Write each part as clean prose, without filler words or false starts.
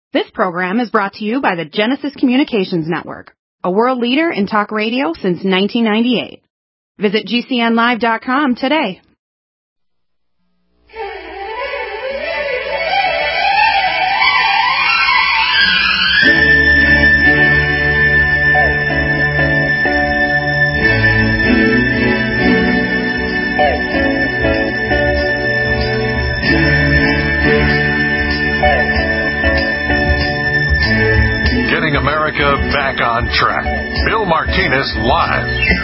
This program is brought to you by the Genesis Communications Network, a world leader in talk radio since 1998. Visit GCNlive.com today. America back on track. Bill Martinez live.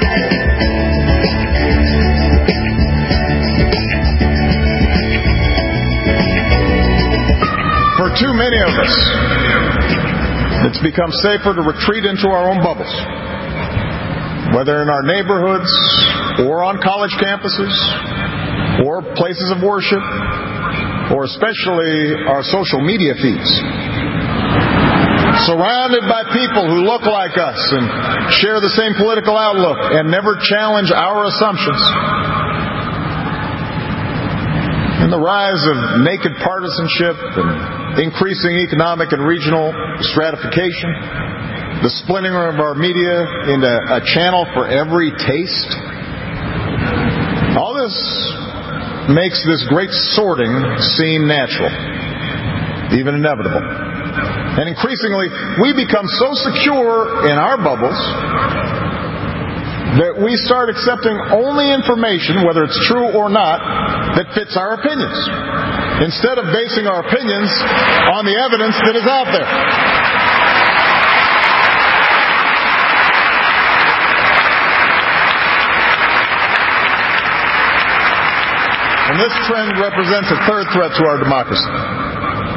For too many of us, it's become safer to retreat into our own bubbles, whether in our neighborhoods or on college campuses or places of worship or especially our social media feeds. Surrounded by people who look like us and share the same political outlook and never challenge our assumptions. And the rise of naked partisanship and increasing economic and regional stratification, the splintering of our media into a channel for every taste. All this makes this great sorting seem natural, even inevitable. And increasingly, we become so secure in our bubbles that we start accepting only information, whether it's true or not, that fits our opinions, instead of basing our opinions on the evidence that is out there. And this trend represents a third threat to our democracy.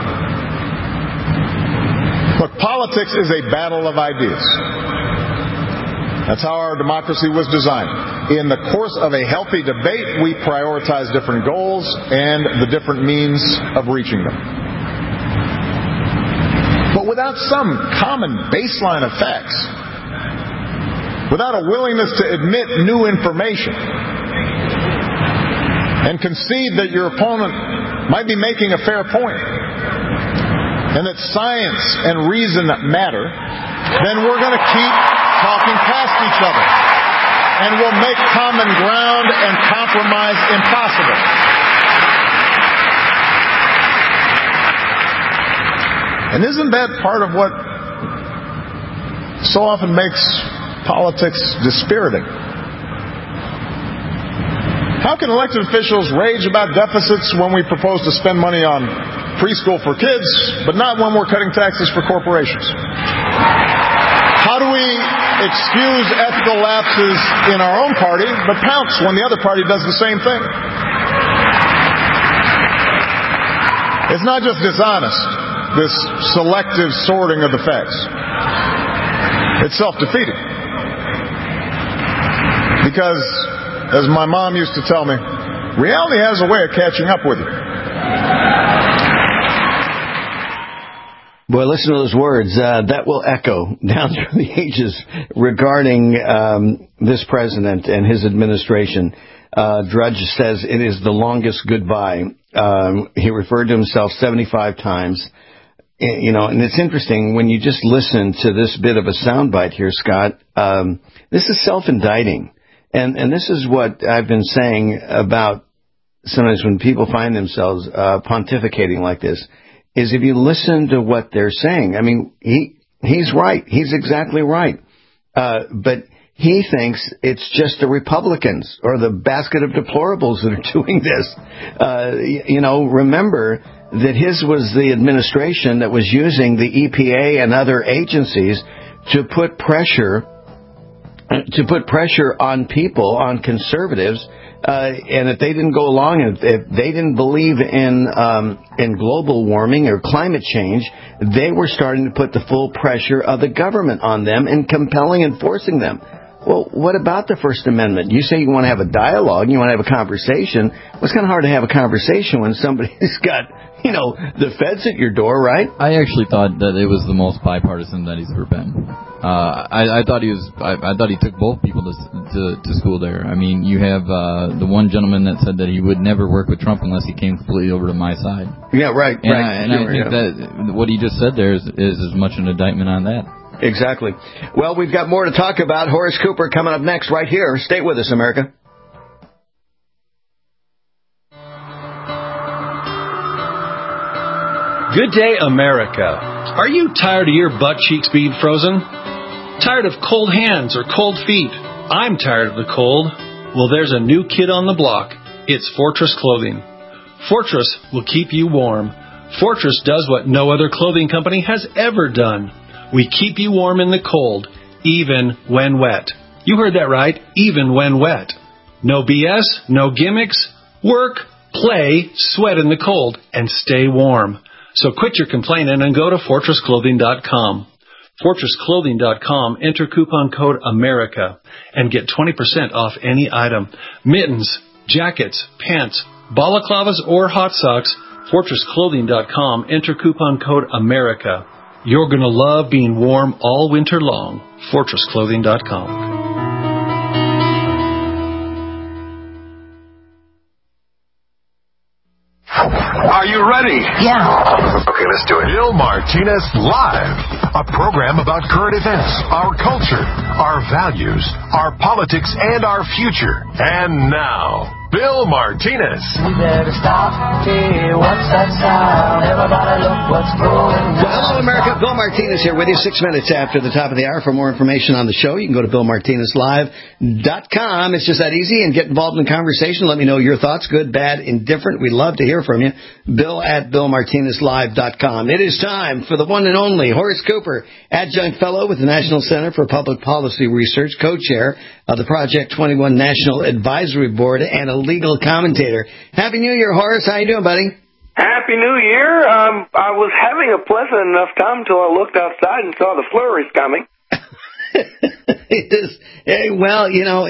Look, politics is a battle of ideas. That's how our democracy was designed. In the course of a healthy debate, we prioritize different goals and the different means of reaching them. But without some common baseline of facts, without a willingness to admit new information and concede that your opponent might be making a fair point, and that science and reason matter, then we're going to keep talking past each other. And we'll make common ground and compromise impossible. And isn't that part of what so often makes politics dispiriting? How can elected officials rage about deficits when we propose to spend money on preschool for kids, but not when we're cutting taxes for corporations? How do we excuse ethical lapses in our own party, but pounce when the other party does the same thing? It's not just dishonest, this selective sorting of the facts. It's self-defeating. Because, as my mom used to tell me, reality has a way of catching up with you. Boy, listen to those words. That will echo down through the ages regarding this president and his administration. Drudge says it is the longest goodbye. He referred to himself 75 times. You know, and it's interesting when you just listen to this bit of a soundbite here, Scott. This is self-indicting. And this is what I've been saying about sometimes when people find themselves pontificating like this, is if you listen to what they're saying, I mean, he's right. He's exactly right. But he thinks it's just the Republicans or the basket of deplorables that are doing this. Remember that his was the administration that was using the EPA and other agencies to put pressure on people, on conservatives, and if they didn't go along, and if they didn't believe in global warming or climate change, they were starting to put the full pressure of the government on them and compelling and forcing them. Well, what about the First Amendment? You say you want to have a dialogue, you want to have a conversation. Well, it's kind of hard to have a conversation when somebody's got, the feds at your door, right? I actually thought that it was the most bipartisan that he's ever been. I thought he took both people to school there. I mean, you have the one gentleman that said that he would never work with Trump unless he came completely over to my side. Yeah, right. I think that what he just said there is as much an indictment on that. Exactly. Well, we've got more to talk about. Horace Cooper coming up next right here. Stay with us, America. Good day, America. Are you tired of your butt cheeks being frozen? Tired of cold hands or cold feet? I'm tired of the cold. Well, there's a new kid on the block. It's Fortress Clothing. Fortress will keep you warm. Fortress does what no other clothing company has ever done. We keep you warm in the cold, even when wet. You heard that right, even when wet. No BS, no gimmicks. Work, play, sweat in the cold, and stay warm. So quit your complaining and go to FortressClothing.com. FortressClothing.com, enter coupon code AMERICA and get 20% off any item. Mittens, jackets, pants, balaclavas, or hot socks. FortressClothing.com, enter coupon code AMERICA. You're going to love being warm all winter long. FortressClothing.com. Are you ready? Yeah. Okay, let's do it. Bill Martinez Live, a program about current events, our culture, our values, our politics, and our future. And now, Bill Martinez. We better stop. Hey, what's that sound? Everybody look what's going on. Well, hello, America. Bill Martinez here with you 6 minutes after the top of the hour. For more information on the show, you can go to BillMartinezLive.com. It's just that easy, and get involved in conversation. Let me know your thoughts, good, bad, indifferent. We'd love to hear from you. Bill@BillMartinezLive.com. It is time for the one and only Horace Cooper, Adjunct Fellow with the National Center for Public Policy Research, co-chair of the Project 21 National Advisory Board, and a legal commentator. Happy New Year, Horace. How you doing, buddy? Happy New Year. I was having a pleasant enough time until I looked outside and saw the flurries coming. It is. Well,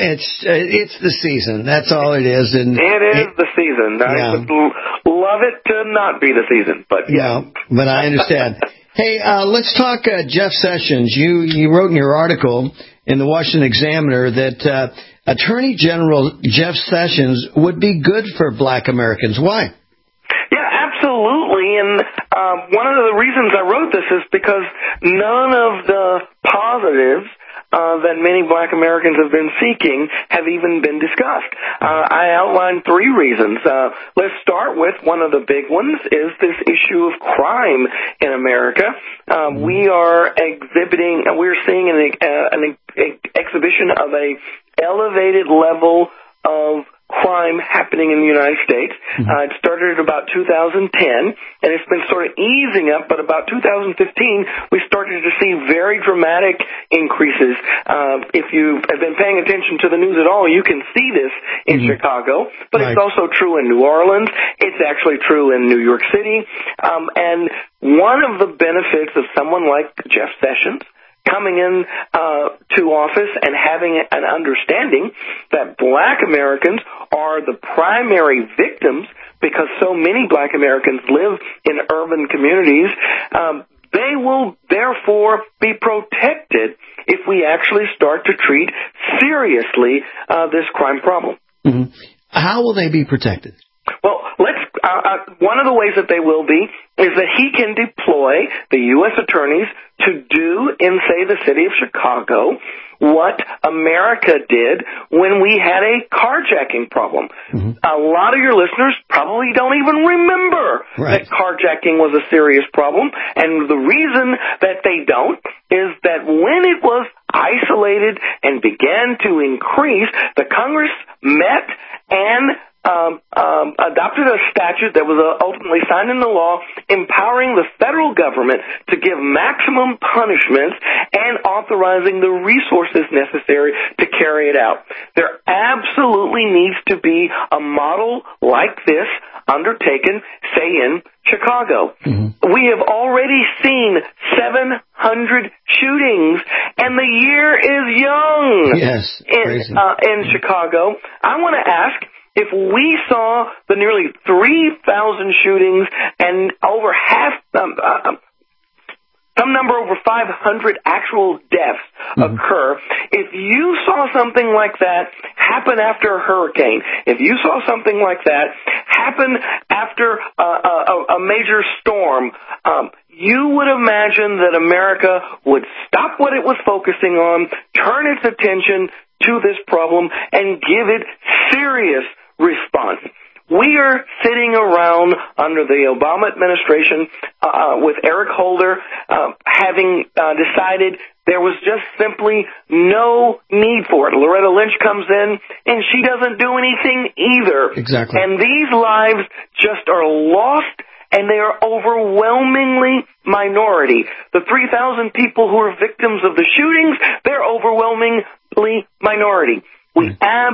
it's the season. That's all it is. And it is the season. I would love it to not be the season, but yeah. But I understand. Hey, let's talk Jeff Sessions. You wrote in your article in the Washington Examiner that Attorney General Jeff Sessions would be good for Black Americans. Why? Yeah, absolutely. And one of the reasons I wrote this is because none of the positives that many Black Americans have been seeking have even been discussed. I outlined 3 reasons. Let's start with one of the big ones is this issue of crime in America. We're seeing an exhibition of a elevated level of crime happening in the United States. It started at about 2010, and it's been sort of easing up, but about 2015, we started to see very dramatic increases. If you have been paying attention to the news at all, you can see this in Chicago, but it's also true in New Orleans. It's actually true in New York City. And one of the benefits of someone like Jeff Sessions coming in to office and having an understanding that Black Americans are the primary victims because so many Black Americans live in urban communities, they will therefore be protected if we actually start to treat seriously this crime problem. How will they be protected? Well, one of the ways that they will be is that he can deploy the U.S. attorneys to do in, say, the city of Chicago what America did when we had a carjacking problem. A lot of your listeners probably don't even remember that carjacking was a serious problem, and the reason that they don't is that when it was isolated and began to increase, the Congress met and adopted a statute that was ultimately signed into law empowering the federal government to give maximum punishments and authorizing the resources necessary to carry it out. There absolutely needs to be a model like this undertaken, say, in Chicago. We have already seen 700 shootings, and the year is young. Yes, in Chicago. I want to ask, if we saw the nearly 3,000 shootings and over some number over 500 actual deaths occur, if you saw something like that happen after a hurricane, if you saw something like that happen after a major storm, you would imagine that America would stop what it was focusing on, turn its attention to this problem, and give it serious response. We are sitting around under the Obama administration with Eric Holder having decided there was just simply no need for it. Loretta Lynch comes in, and she doesn't do anything either. Exactly. And these lives just are lost, and they are overwhelmingly minority. The 3,000 people who are victims of the shootings, they're overwhelmingly minority. We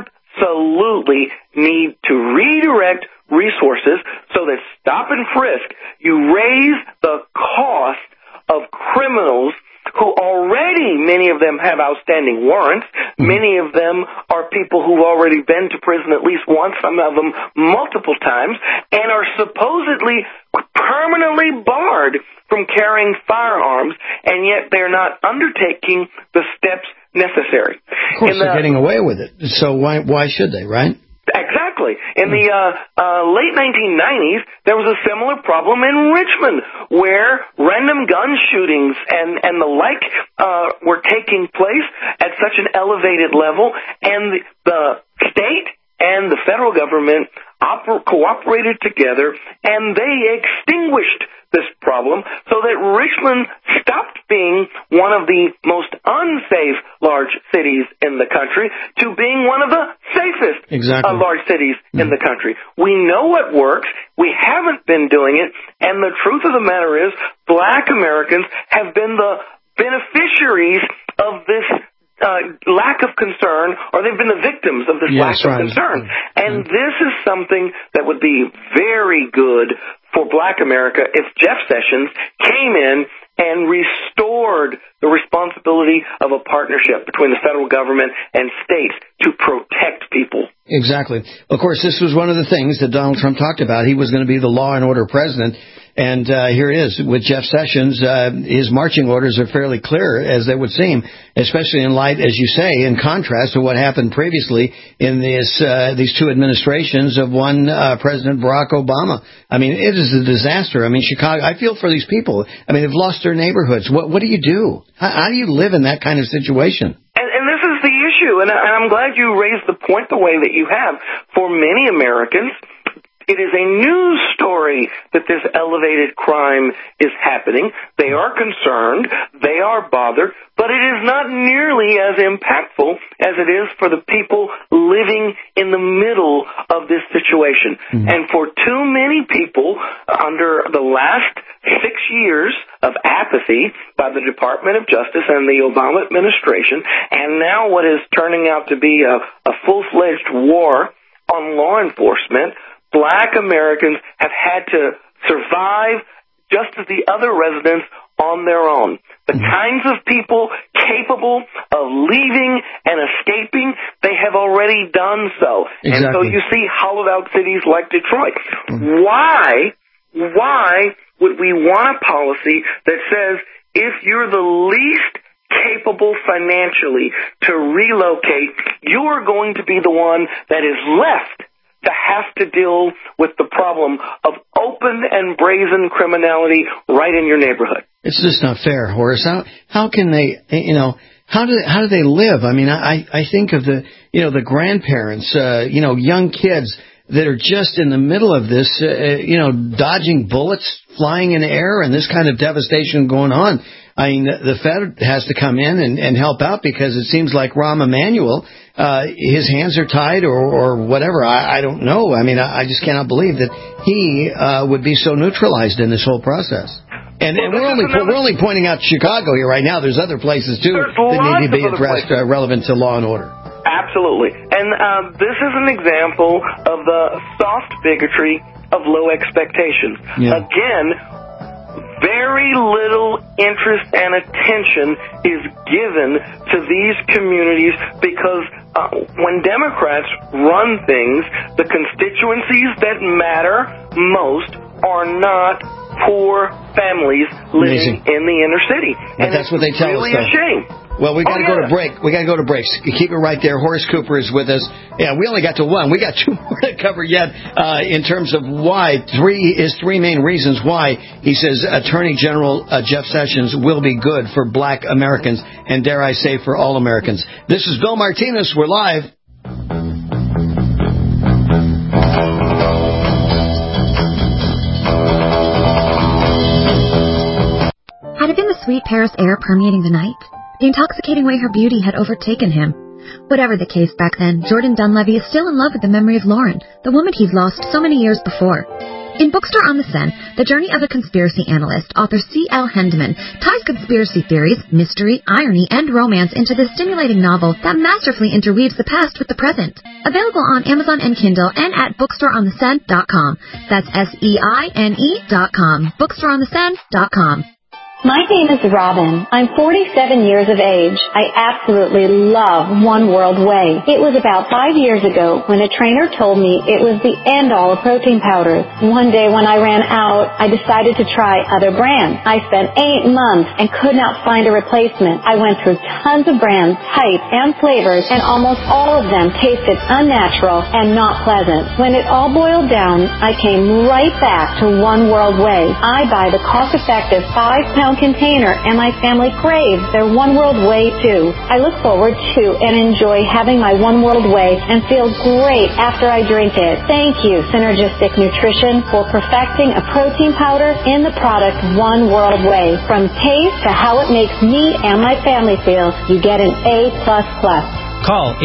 absolutely need to redirect resources so that stop and frisk, you raise the cost of criminals who already, many of them have outstanding warrants. Many of them are people who've already been to prison at least once, some of them multiple times, and are supposedly permanently barred from carrying firearms, and yet they're not undertaking the steps necessary. Of course, they're getting away with it. So why should they, right? Exactly. In the late 1990s, there was a similar problem in Richmond, where random gun shootings and the like were taking place at such an elevated level, and the state and the federal government cooperated together, and they extinguished this problem so that Richmond stopped being one of the most unsafe large cities in the country to being one of the safest large cities in the country. We know what works. We haven't been doing it, and the truth of the matter is Black Americans have been the beneficiaries of this lack of concern, or they've been the victims of this lack of concern. And this is something that would be very good for Black America if Jeff Sessions came in and restored the responsibility of a partnership between the federal government and states to protect people. Exactly. Of course, this was one of the things that Donald Trump talked about. He was going to be the law and order president. And here it is with Jeff Sessions. His marching orders are fairly clear, as they would seem, especially in light, as you say, in contrast to what happened previously in these two administrations of one President Barack Obama. I mean, it is a disaster. I mean, Chicago, I feel for these people. I mean, they've lost their neighborhoods. What do you do? How do you live in that kind of situation? And this is the issue, and I'm glad you raised the point the way that you have. For many Americans, it is a news story that this elevated crime is happening. They are concerned. They are bothered. But it is not nearly as impactful as it is for the people living in the middle of this situation. And for too many people, under the last 6 years of apathy by the Department of Justice and the Obama administration, and now what is turning out to be a full-fledged war on law enforcement, Black Americans have had to survive just as the other residents on their own. The kinds of people capable of leaving and escaping, they have already done so. Exactly. And so you see hollowed out cities like Detroit. Why would we want a policy that says if you're the least capable financially to relocate, you are going to be the one that is left to have to deal with the problem of open and brazen criminality right in your neighborhood? It's just not fair, Horace. How can they, how do they live? I mean, I think of the grandparents, young kids that are just in the middle of this, dodging bullets flying in the air and this kind of devastation going on. I mean, the Fed has to come in and help out because it seems like Rahm Emanuel, his hands are tied or whatever. I don't know. I mean, I just cannot believe that he would be so neutralized in this whole process. And we're only pointing out Chicago here right now. There's other places, too, that need to be addressed relevant to law and order. Absolutely. And this is an example of the soft bigotry of low expectations. Yeah. Again, very little no interest and attention is given to these communities because when Democrats run things, the constituencies that matter most are not poor families living in the inner city. But that's what they tell us, though. It's really a shame. Well, we got to go to break. We got to go to breaks. Keep it right there. Horace Cooper is with us. Yeah, we only got to one. We got two more to cover yet in terms of why. Three main reasons why he says Attorney General Jeff Sessions will be good for black Americans and, dare I say, for all Americans. This is Bill Martinez. We're live. Had it been the sweet Paris air permeating the night? The intoxicating way her beauty had overtaken him? Whatever the case back then, Jordan Dunleavy is still in love with the memory of Lauren, the woman he'd lost so many years before. In Bookstore on the Seine, the journey of a conspiracy analyst, author C.L. Hendeman ties conspiracy theories, mystery, irony, and romance into this stimulating novel that masterfully interweaves the past with the present. Available on Amazon and Kindle and at bookstoreontheseine.com. That's SEINE.com. Bookstoreontheseine.com. My name is Robin. I'm 47 years of age. I absolutely love One World Whey. It was about 5 years ago when a trainer told me it was the end-all of protein powders. One day when I ran out, I decided to try other brands. I spent 8 months and could not find a replacement. I went through tons of brands, types, and flavors, and almost all of them tasted unnatural and not pleasant. When it all boiled down, I came right back to One World Whey. I buy the cost-effective 5-pound container, and my family craves their One World Whey too. I look forward to and enjoy having my One World Whey and feel great after I drink it. Thank you, Synergistic Nutrition, for perfecting a protein powder in the product One World Whey. From taste to how it makes me and my family feel, you get an A++. Call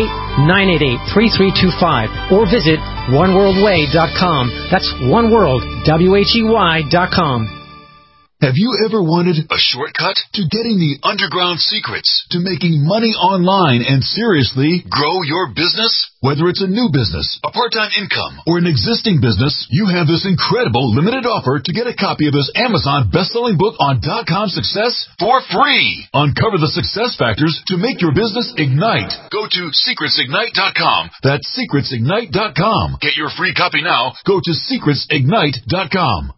888-988-3325 or visit oneworldwhey.com. That's oneworld.com. Have you ever wanted a shortcut to getting the underground secrets to making money online and seriously grow your business? Whether it's a new business, a part-time income, or an existing business, you have this incredible limited offer to get a copy of his Amazon best-selling book on .com success for free. Uncover the success factors to make your business ignite. Go to secretsignite.com. That's secretsignite.com. Get your free copy now. Go to secretsignite.com.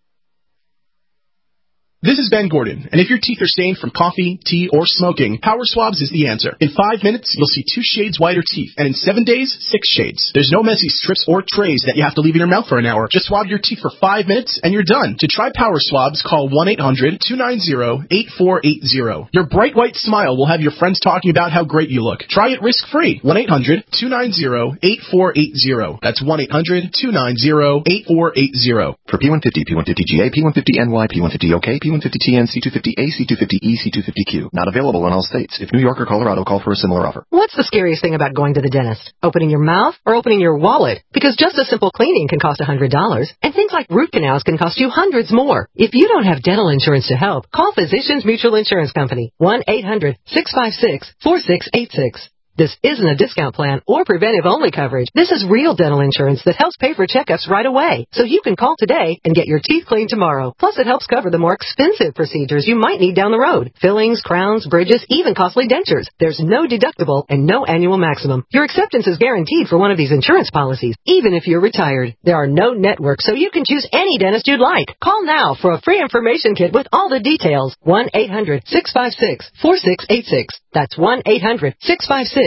This is Ben Gordon, and if your teeth are stained from coffee, tea, or smoking, Power Swabs is the answer. In 5 minutes, you'll see 2 shades whiter teeth, and in 7 days, 6 shades. There's no messy strips or trays that you have to leave in your mouth for an hour. Just swab your teeth for 5 minutes, and you're done. To try Power Swabs, call 1-800-290-8480. Your bright white smile will have your friends talking about how great you look. Try it risk-free. 1-800-290-8480. That's 1-800-290-8480. For P150, P150GA, P150NY, P150OK, P150TN, C250A, C250E, C250Q. Not available in all states. If New York or Colorado, call for a similar offer. What's the scariest thing about going to the dentist? Opening your mouth or opening your wallet? Because just a simple cleaning can cost $100, and things like root canals can cost you hundreds more. If you don't have dental insurance to help, call Physicians Mutual Insurance Company. 1-800-656-4686. This isn't a discount plan or preventive-only coverage. This is real dental insurance that helps pay for checkups right away. So you can call today and get your teeth cleaned tomorrow. Plus, it helps cover the more expensive procedures you might need down the road. Fillings, crowns, bridges, even costly dentures. There's no deductible and no annual maximum. Your acceptance is guaranteed for one of these insurance policies, even if you're retired. There are no networks, so you can choose any dentist you'd like. Call now for a free information kit with all the details. 1-800-656-4686. That's 1-800-656-4686.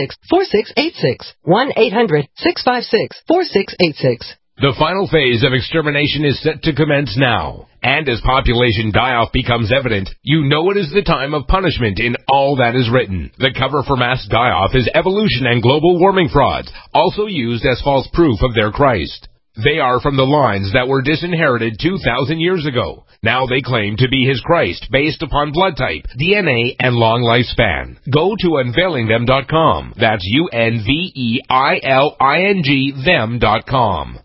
1-800-656-4686. The final phase of extermination is set to commence now. And as population die-off becomes evident, you know it is the time of punishment in all that is written. The cover for mass die-off is evolution and global warming frauds, also used as false proof of their Christ. They are from the lines that were disinherited 2,000 years ago. Now they claim to be his Christ based upon blood type, DNA, and long lifespan. Go to unveilingthem.com. That's UNVEILING them.com.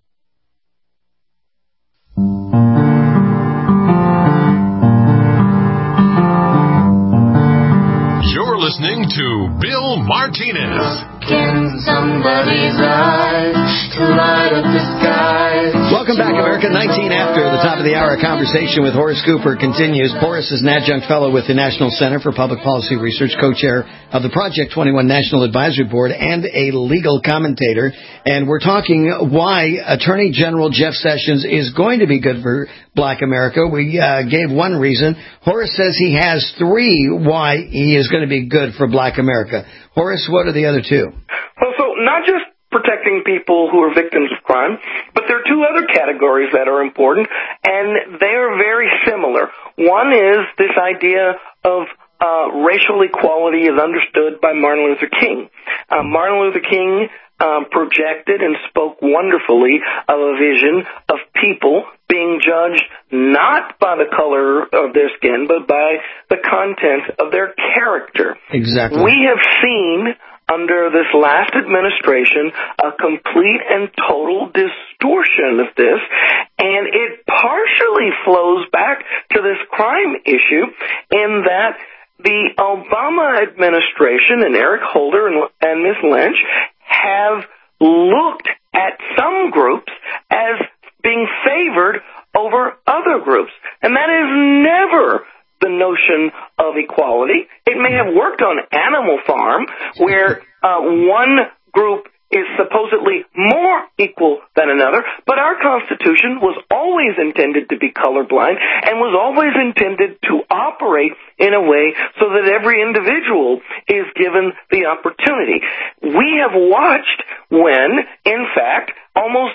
You're listening to Bill Martinez. In somebody's eyes to light up the sky. Welcome back, America. 19 after the top of the hour. Conversation with Horace Cooper continues. Horace is an adjunct fellow with the National Center for Public Policy Research, co-chair of the Project 21 National Advisory Board, and a legal commentator. And we're talking why Attorney General Jeff Sessions is going to be good for Black America. We gave one reason. Horace says he has three why he is going to be good for Black America. Horace, what are the other two? Well, so not just protecting people who are victims of crime, but there are two other categories that are important, and they are very similar. One is this idea of racial equality as understood by Martin Luther King. Martin Luther King projected and spoke wonderfully of a vision of people being judged not by the color of their skin, but by the content of their character. Exactly. We have seen under this last administration a complete and total distortion of this, and it partially flows back to this crime issue in that the Obama administration and Eric Holder and Ms. Lynch have looked at some groups as being favored over other groups. And that is never the notion of equality. It may have worked on Animal Farm, where one group is supposedly more equal than another, but our Constitution was always intended to be colorblind and was always intended to operate in a way so that every individual is given the opportunity. We have watched when, in fact, almost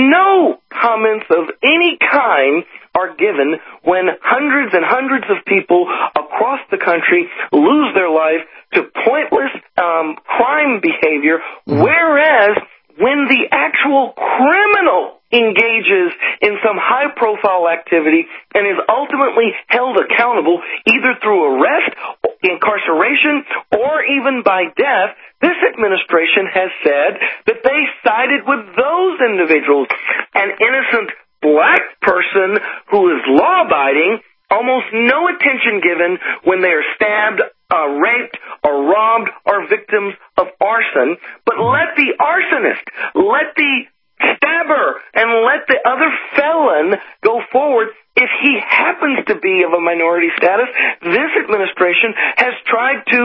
no comments of any kind are given when hundreds and hundreds of people across the country lose their life to pointless crime behavior, whereas when the actual criminal engages in some high-profile activity and is ultimately held accountable either through arrest, incarceration, or even by death, this administration has said that they sided with those individuals. An innocent black person who is law-abiding, almost no attention given when they are stabbed, raped, or robbed, or victims of arson. But let the arsonist, let the stabber, and let the other felon go forward. If he happens to be of a minority status, this administration has tried to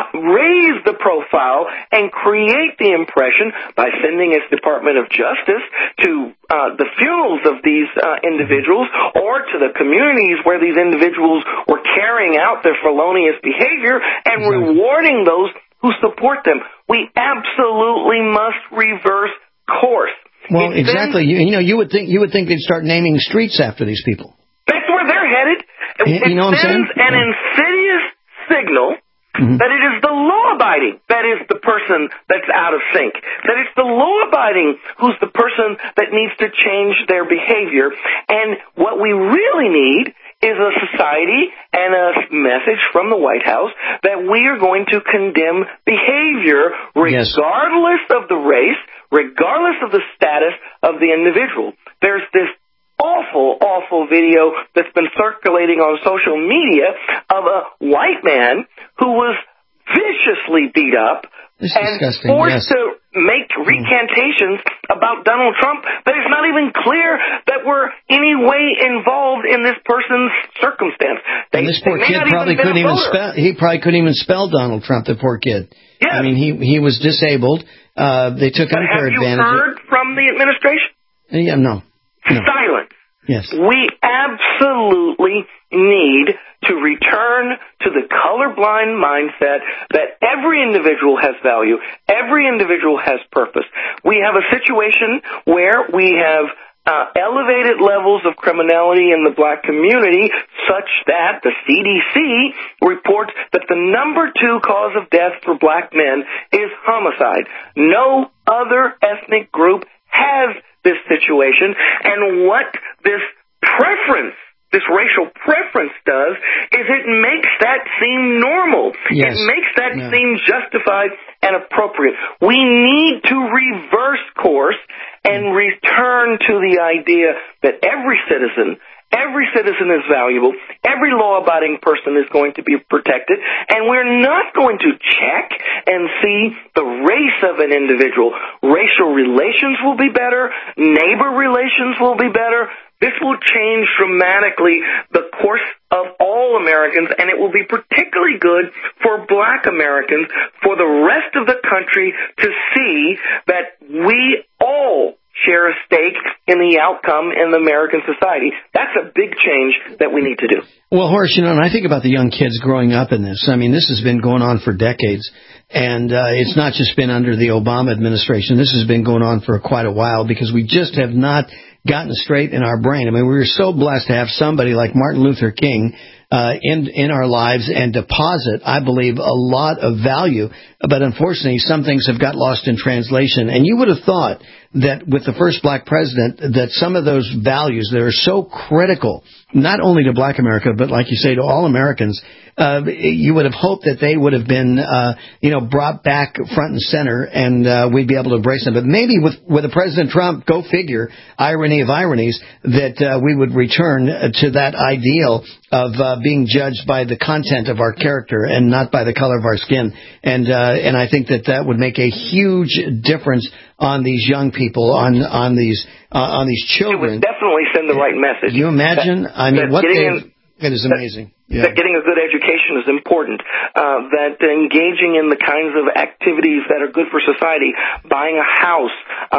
raise the profile and create the impression by sending its Department of Justice to the funerals of these individuals or to the communities where these individuals were carrying out their felonious behavior and rewarding those who support them. We absolutely must reverse course. Well, exactly. You would think they'd start naming streets after these people. That's where they're headed. You know what I'm saying? It sends an insidious signal that it is the law-abiding that is the person that's out of sync. That it's the law-abiding who's the person that needs to change their behavior. And what we really need is a society and a message from the White House that we are going to condemn behavior regardless of the race, regardless of the status of the individual. There's this awful video that's been circulating on social media of a white man who was viciously beat up and forced to make recantations about Donald Trump that it's not even clear that we're any way involved in this person's circumstance. And this poor kid probably couldn't even spell. He probably couldn't even spell Donald Trump. The poor kid. Yes. I mean, he was disabled. They took unfair advantage. Have you heard from the administration? Yeah, no. Silence. Yes. We absolutely need to return to the colorblind mindset that every individual has value, every individual has purpose. We have a situation where we have elevated levels of criminality in the black community such that the CDC reports that the number 2 cause of death for black men is homicide. No other ethnic group has this situation, and what this preference, this racial preference does is it makes that seem normal. Yes. It makes that seem justified and appropriate. We need to reverse course and return to the idea that every citizen, Every citizen is valuable. Every law-abiding person is going to be protected. And we're not going to check and see the race of an individual. Racial relations will be better. Neighbor relations will be better. This will change dramatically the course of all Americans, and it will be particularly good for Black Americans, for the rest of the country to see that we all share a stake in the outcome in the American society. That's a big change that we need to do. Well, Horace, and I think about the young kids growing up in this. I mean, this has been going on for decades, and it's not just been under the Obama administration. This has been going on for quite a while because we just have not gotten straight in our brain. I mean, we were so blessed to have somebody like Martin Luther King in our lives and deposit, I believe, a lot of value. But unfortunately, some things have got lost in translation. And you would have thought that with the first Black president, that some of those values that are so critical, not only to Black America, but like you say, to all Americans, you would have hoped that they would have been, brought back front and center, and we'd be able to embrace them. But maybe with a President Trump, go figure, irony of ironies, that we would return to that ideal of being judged by the content of our character and not by the color of our skin. And I think that would make a huge difference on these young people, on these children. It would definitely send the right message. Can you imagine? It is amazing. That getting a good education is important, that engaging in the kinds of activities that are good for society, buying a house,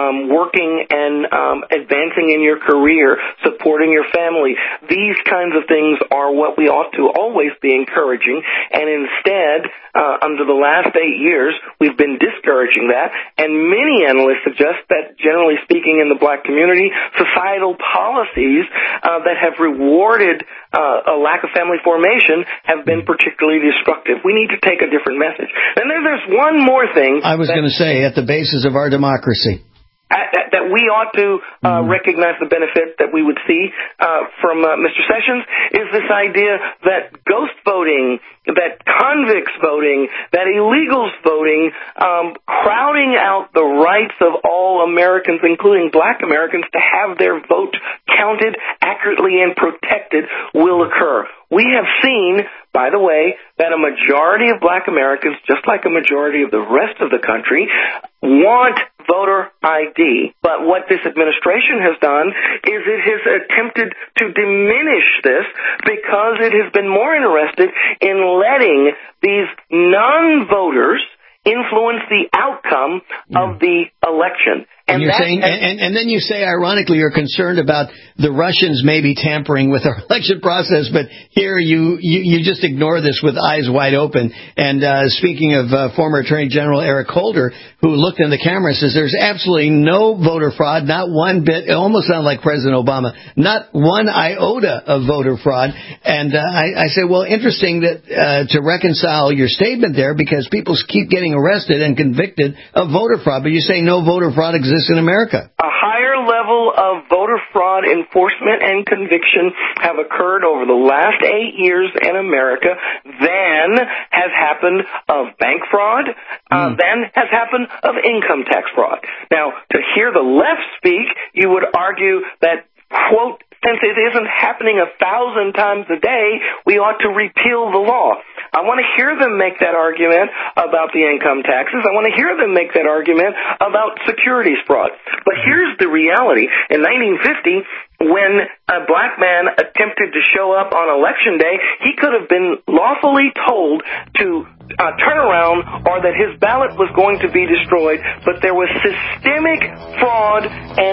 working and advancing in your career, supporting your family, these kinds of things are what we ought to always be encouraging. And instead, under the last 8 years, we've been discouraging that. And many analysts suggest that, generally speaking, in the Black community, societal policies that have rewarded a lack of family formation have been particularly destructive. We need to take a different message. And then there's one more thing. I was going to say, at the basis of our democracy. That we ought to recognize the benefit that we would see from Mr. Sessions is this idea that ghost voting, that convicts voting, that illegals voting, crowding out the rights of all Americans, including Black Americans, to have their vote counted accurately and protected will occur. We have seen, by the way, that a majority of Black Americans, just like a majority of the rest of the country, want voter ID. But what this administration has done is it has attempted to diminish this because it has been more interested in letting these non-voters influence the outcome of the election. And you're saying, and then you say, ironically, you're concerned about the Russians maybe tampering with our election process, but here you just ignore this with eyes wide open. And speaking of former Attorney General Eric Holder, who looked in the camera and says there's absolutely no voter fraud, not one bit. It almost sounded like President Obama, not one iota of voter fraud. And I say, well, interesting that to reconcile your statement there, because people keep getting arrested and convicted of voter fraud, but you say no voter fraud exists in America. A higher level of voter fraud enforcement and conviction have occurred over the last 8 years in America than has happened of bank fraud, than has happened of income tax fraud. Now, to hear the left speak, you would argue that, quote, since it isn't happening 1,000 times a day, we ought to repeal the law. I want to hear them make that argument about the income taxes. I want to hear them make that argument about securities fraud. But here's the reality. In 1950, when a Black man attempted to show up on Election Day, he could have been lawfully told to turn around or that his ballot was going to be destroyed, but there was systemic fraud and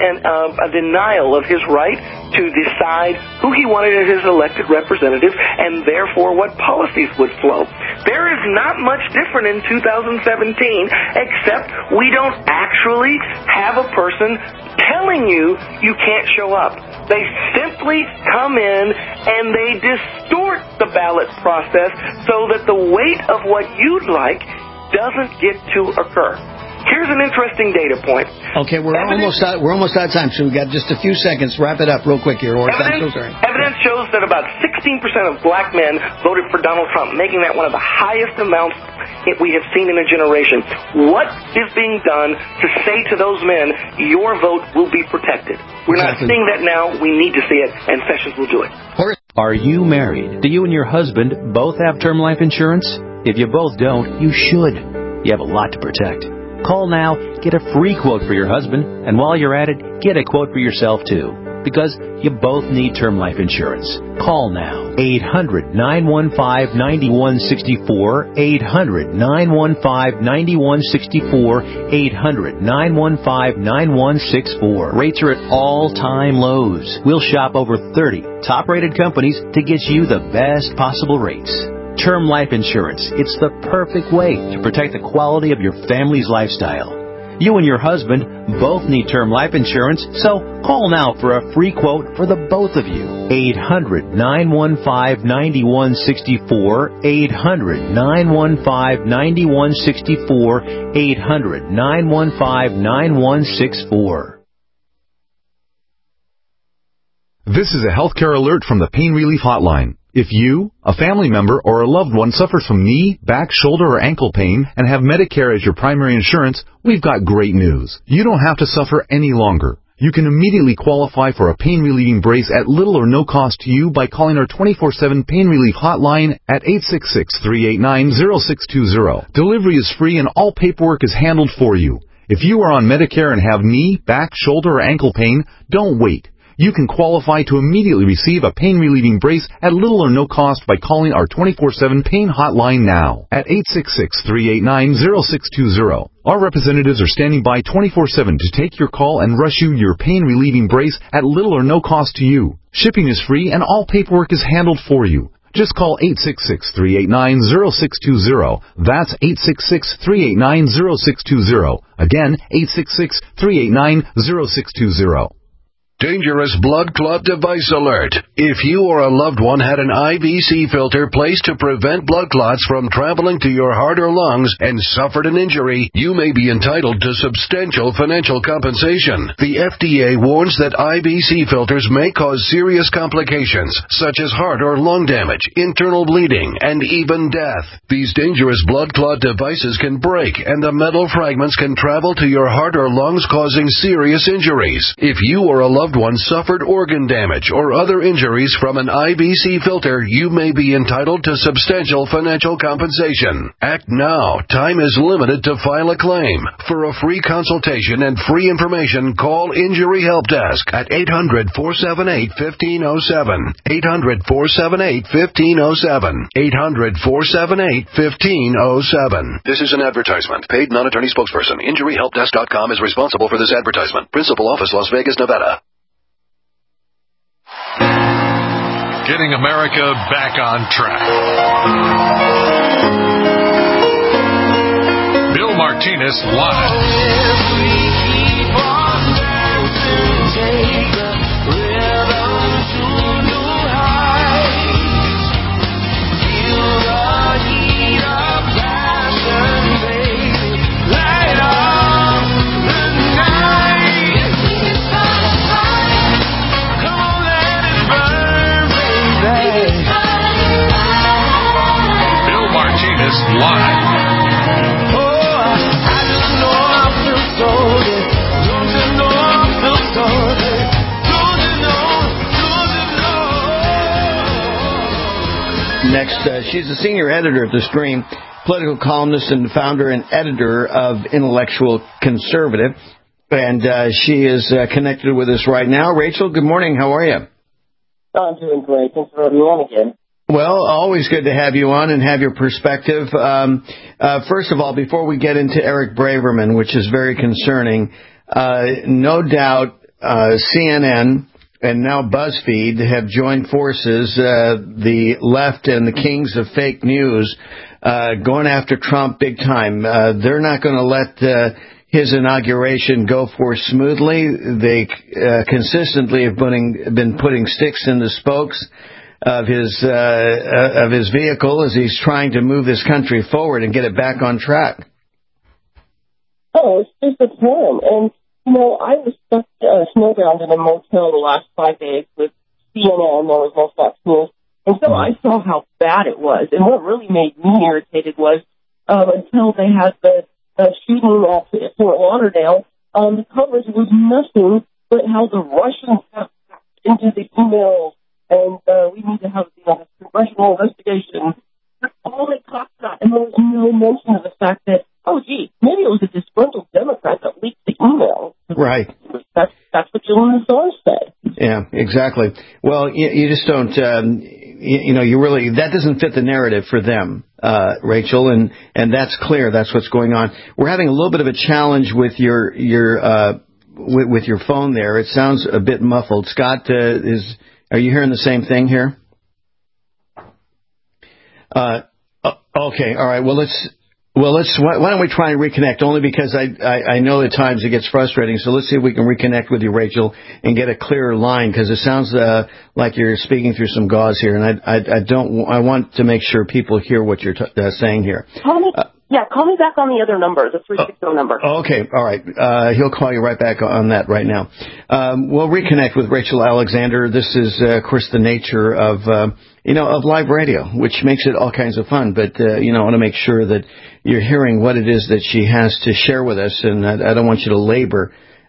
a denial of his right to decide who he wanted as his elected representative and therefore what policies would flow. There is not much different in 2017 except we don't actually have a person telling you can't show up. They simply come in and they distort the ballot process so that the weight of what you'd like doesn't get to occur. Here's an interesting data point. Okay, we're almost out of time, so we've got just a few seconds. Wrap it up real quick here, or I'm so sorry. Evidence shows that about 16% of black men voted for Donald Trump, making that one of the highest amounts that we have seen in a generation. What is being done to say to those men, your vote will be protected? We're not seeing that now. We need to see it, and Sessions will do it. Are you married? Do you and your husband both have term life insurance? If you both don't, you should. You have a lot to protect. Call now, get a free quote for your husband, and while you're at it, get a quote for yourself too. Because you both need term life insurance. Call now. 800-915-9164. 800-915-9164. 800-915-9164. Rates are at all-time lows. We'll shop over 30 top-rated companies to get you the best possible rates. Term life insurance. It's the perfect way to protect the quality of your family's lifestyle. You and your husband both need term life insurance, so call now for a free quote for the both of you. 800-915-9164. 800-915-9164. 800-915-9164. This is a healthcare alert from the Pain Relief Hotline. If you, a family member, or a loved one suffers from knee, back, shoulder, or ankle pain and have Medicare as your primary insurance, we've got great news. You don't have to suffer any longer. You can immediately qualify for a pain-relieving brace at little or no cost to you by calling our 24/7 Pain Relief Hotline at 866-389-0620. Delivery is free and all paperwork is handled for you. If you are on Medicare and have knee, back, shoulder, or ankle pain, don't wait. You can qualify to immediately receive a pain-relieving brace at little or no cost by calling our 24/7 Pain Hotline now at 866-389-0620. Our representatives are standing by 24/7 to take your call and rush you your pain-relieving brace at little or no cost to you. Shipping is free and all paperwork is handled for you. Just call 866-389-0620. That's 866-389-0620. Again, 866-389-0620. Dangerous blood clot device alert. If you or a loved one had an IVC filter placed to prevent blood clots from traveling to your heart or lungs and suffered an injury, you may be entitled to substantial financial compensation. The FDA warns that IVC filters may cause serious complications, such as heart or lung damage, internal bleeding, and even death. These dangerous blood clot devices can break, and the metal fragments can travel to your heart or lungs, causing serious injuries. If you or a loved one suffered organ damage or other injuries from an IVC filter, you may be entitled to substantial financial compensation. Act now. Time is limited to file a claim. For a free consultation and free information, call Injury Help Desk at 800-478-1507. 800-478-1507. 800-478-1507. This is an advertisement. Paid non-attorney spokesperson. InjuryHelpDesk.com is responsible for this advertisement. Principal office, Las Vegas, Nevada. Getting America back on track. Bill Martinez live. Live. Next, she's a senior editor at The Stream, political columnist and founder and editor of Intellectual Conservative, and she is connected with us right now. Rachel, good morning. How are you? I'm doing great. Thanks for having me on again. Well, always good to have you on and have your perspective. First of all, before we get into Eric Braverman, which is very concerning, no doubt CNN and now BuzzFeed have joined forces, the left and the kings of fake news, going after Trump big time. They're not going to let his inauguration go forth smoothly. They consistently have been putting sticks in the spokes of his vehicle as he's trying to move this country forward and get it back on track. Oh, it's just a ton. And, you know, I was stuck snowbound in a motel the last 5 days with CNN, there was no Fox News. And so I saw how bad it was. And what really made me irritated was until they had the shooting at Fort Lauderdale, the coverage was nothing but how the Russians have hacked into the emails, and we need to have a congressional investigation. That's all they talked about, and there was no mention of the fact that, oh, gee, maybe it was a disgruntled Democrat that leaked the email. Right. That's what Julian Assange said. Yeah, exactly. Well, you just don't, you really, that doesn't fit the narrative for them, Rachel, and that's clear. That's what's going on. We're having a little bit of a challenge with your phone there. It sounds a bit muffled. Scott, are you hearing the same thing here? Okay, all right. Why don't we try and reconnect? Only because I know at times it gets frustrating. So let's see if we can reconnect with you, Rachel, and get a clearer line, because it sounds like you're speaking through some gauze here, and I want to make sure people hear what you're saying here. Call me back on the other number, the 360 number. Okay, all right. He'll call you right back on that right now. We'll reconnect with Rachel Alexander. This is, of course, the nature of live radio, which makes it all kinds of fun. But, I want to make sure that you're hearing what it is that she has to share with us. And I don't want you to labor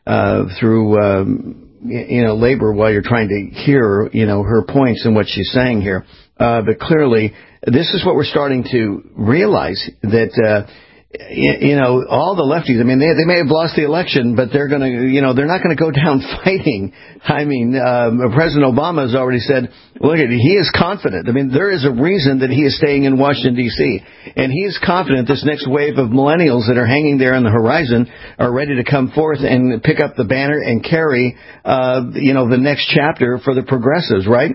labor while you're trying to hear, her points and what she's saying here. But clearly, this is what we're starting to realize, that all the lefties, I mean, they may have lost the election, but they're going to, they're not going to go down fighting. I mean, President Obama has already said, look, he is confident. I mean, there is a reason that he is staying in Washington, D.C., and he is confident this next wave of millennials that are hanging there on the horizon are ready to come forth and pick up the banner and carry, the next chapter for the progressives, right?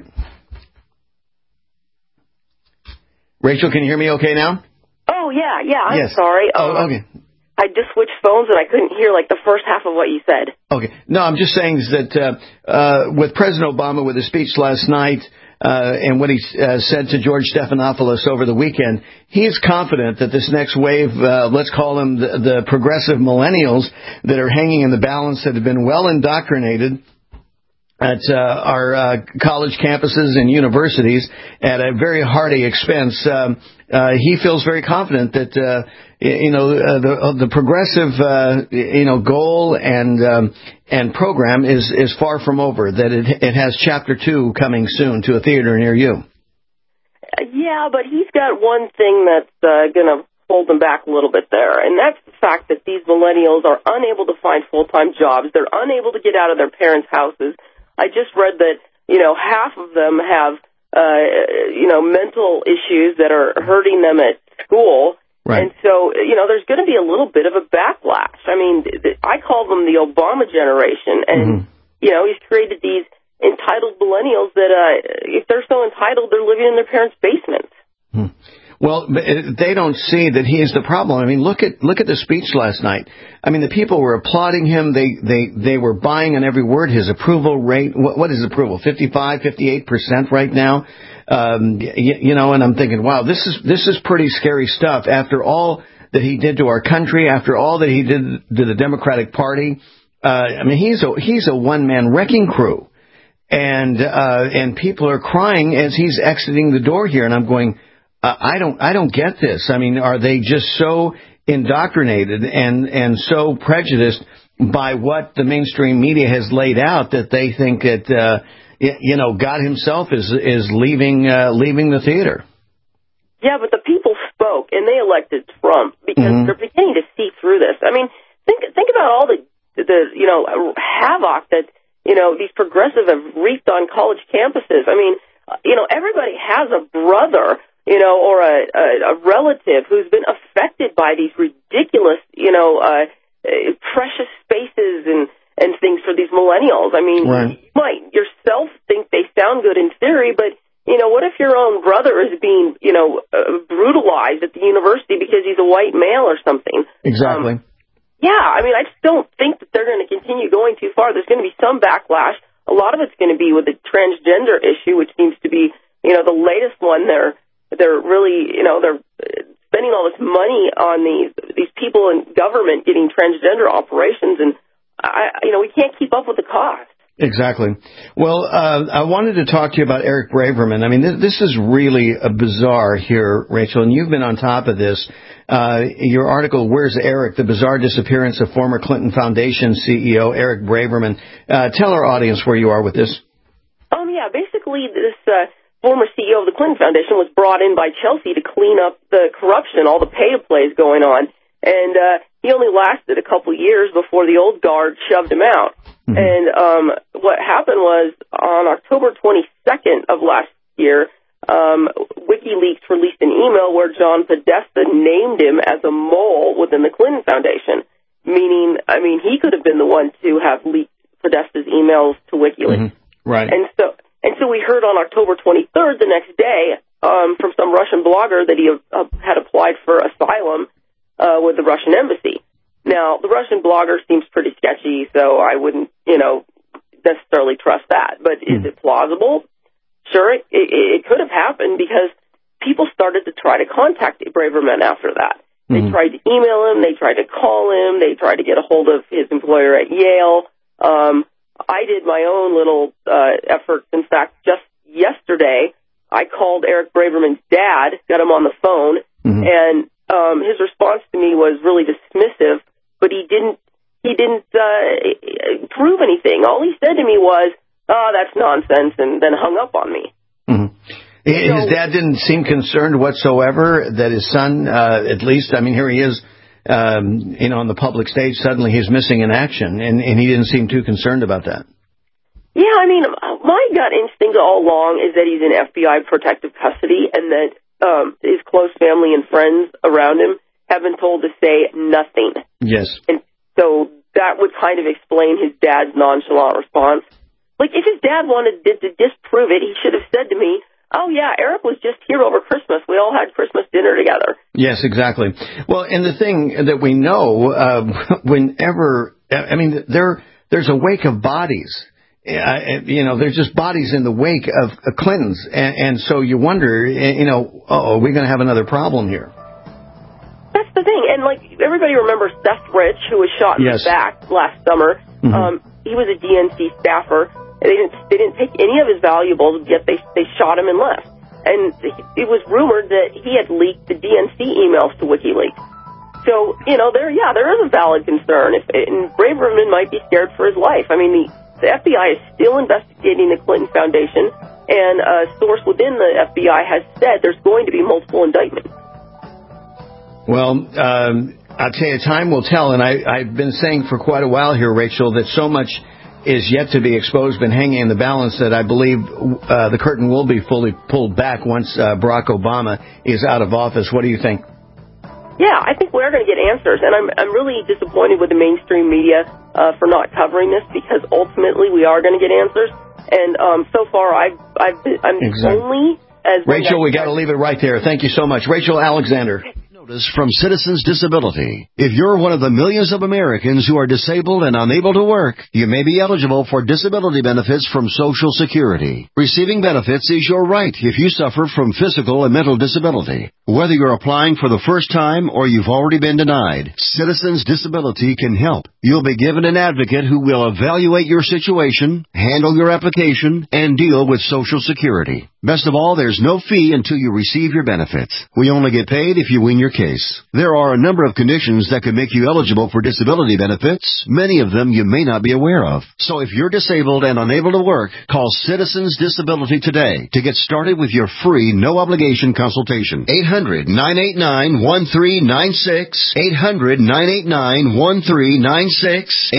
Rachel, can you hear me okay now? Oh, yeah, I'm yes. Sorry. Okay. I just switched phones and I couldn't hear the first half of what you said. Okay. No, I'm just saying that with President Obama, with his speech last night, and what he said to George Stephanopoulos over the weekend, he is confident that this next wave, let's call them the progressive millennials that are hanging in the balance, that have been well indoctrinated at our college campuses and universities at a very hearty expense. He feels very confident that the progressive goal and program is far from over. That it has Chapter 2 coming soon to a theater near you. Yeah, but he's got one thing that's going to hold him back a little bit there, and that's the fact that these millennials are unable to find full-time jobs. They're unable to get out of their parents' houses. I just read that, half of them have, mental issues that are hurting them at school. Right. And so, there's going to be a little bit of a backlash. I mean, I call them the Obama generation. And, he's created these entitled millennials that, if they're so entitled, they're living in their parents' basements. Well, they don't see that he is the problem. I mean, look at the speech last night. I mean, the people were applauding him. They were buying on every word. His approval rate, what is approval? 58% right now. And I'm thinking, wow, this is pretty scary stuff. After all that he did to our country, after all that he did to the Democratic Party, I mean, he's a one-man wrecking crew, and people are crying as he's exiting the door here, and I'm going, I don't get this. I mean, are they just so indoctrinated and so prejudiced by what the mainstream media has laid out that they think that God himself is leaving the theater? Yeah, but the people spoke and they elected Trump because they're beginning to see through this. I mean, think about all the havoc that these progressives have wreaked on college campuses. I mean, everybody has a brother, or a relative who's been affected by these ridiculous, precious spaces and things for these millennials. I mean, right. You might yourself think they sound good in theory, but, what if your own brother is being, brutalized at the university because he's a white male or something? Exactly. Yeah, I mean, I just don't think that they're going to continue going too far. There's going to be some backlash. A lot of it's going to be with the transgender issue, which seems to be, the latest one. They're really, they're spending all this money on these these people in government getting transgender operations, and we can't keep up with the cost. Exactly. Well, I wanted to talk to you about Eric Braverman. I mean, this is really a bizarre here, Rachel, and you've been on top of this. Your article, Where's Eric? The Bizarre Disappearance of Former Clinton Foundation CEO Eric Braverman. Tell our audience where you are with this. Basically, this former CEO of the Clinton Foundation was brought in by Chelsea to clean up the corruption, all the pay-to-plays going on. And he only lasted a couple years before the old guard shoved him out. Mm-hmm. And what happened was on October 22nd of last year, WikiLeaks released an email where John Podesta named him as a mole within the Clinton Foundation, meaning, he could have been the one to have leaked Podesta's emails to WikiLeaks. Mm-hmm. Right. And so we heard on October 23rd, the next day, from some Russian blogger that he had applied for asylum with the Russian embassy. Now, the Russian blogger seems pretty sketchy, so I wouldn't, necessarily trust that. But is it plausible? Sure, it could have happened because people started to try to contact Braverman after that. They tried to email him, they tried to call him, they tried to get a hold of his employer at Yale. I did my own little effort. In fact, just yesterday, I called Eric Braverman's dad, got him on the phone, and his response to me was really dismissive, but he didn't prove anything. All he said to me was, "Oh, that's nonsense," and then hung up on me. His dad didn't seem concerned whatsoever that his son, at least, here he is, on the public stage, suddenly he's missing in action, and he didn't seem too concerned about that. Yeah, my gut instinct all along is that he's in FBI protective custody and that his close family and friends around him have been told to say nothing. Yes. And so that would kind of explain his dad's nonchalant response. Like, if his dad wanted to disprove it, he should have said to me, "Oh, yeah, Eric was just here over Christmas. We all had Christmas dinner together." Yes, exactly. Well, and the thing that we know, there's a wake of bodies. There's just bodies in the wake of Clintons. And so you wonder, are we going to have another problem here? That's the thing. And, everybody remembers Seth Rich, who was shot in the back last summer. He was a DNC staffer. They didn't take any of his valuables, yet they shot him and left. And it was rumored that he had leaked the DNC emails to WikiLeaks. So, there is a valid concern. And Braverman might be scared for his life. The FBI is still investigating the Clinton Foundation, and a source within the FBI has said there's going to be multiple indictments. Well, I'll tell you, time will tell. And I've been saying for quite a while here, Rachel, that so much is yet to be exposed, been hanging in the balance, that I believe the curtain will be fully pulled back once Barack Obama is out of office. What do you think? Yeah, I think we're going to get answers, and I'm really disappointed with the mainstream media for not covering this, because ultimately we are going to get answers. And so far, I'm only as Rachel. We got to leave it right there. Thank you so much, Rachel Alexander. From Citizens Disability. If you're one of the millions of Americans who are disabled and unable to work, you may be eligible for disability benefits from Social Security. Receiving benefits is your right if you suffer from physical and mental disability. Whether you're applying for the first time or you've already been denied, Citizens Disability can help. You'll be given an advocate who will evaluate your situation, handle your application, and deal with Social Security. Best of all, there's no fee until you receive your benefits. We only get paid if you win your case. There are a number of conditions that could make you eligible for disability benefits, many of them you may not be aware of. So if you're disabled and unable to work, call Citizens Disability today to get started with your free, no-obligation consultation. 800-989-1396. 800-989-1396.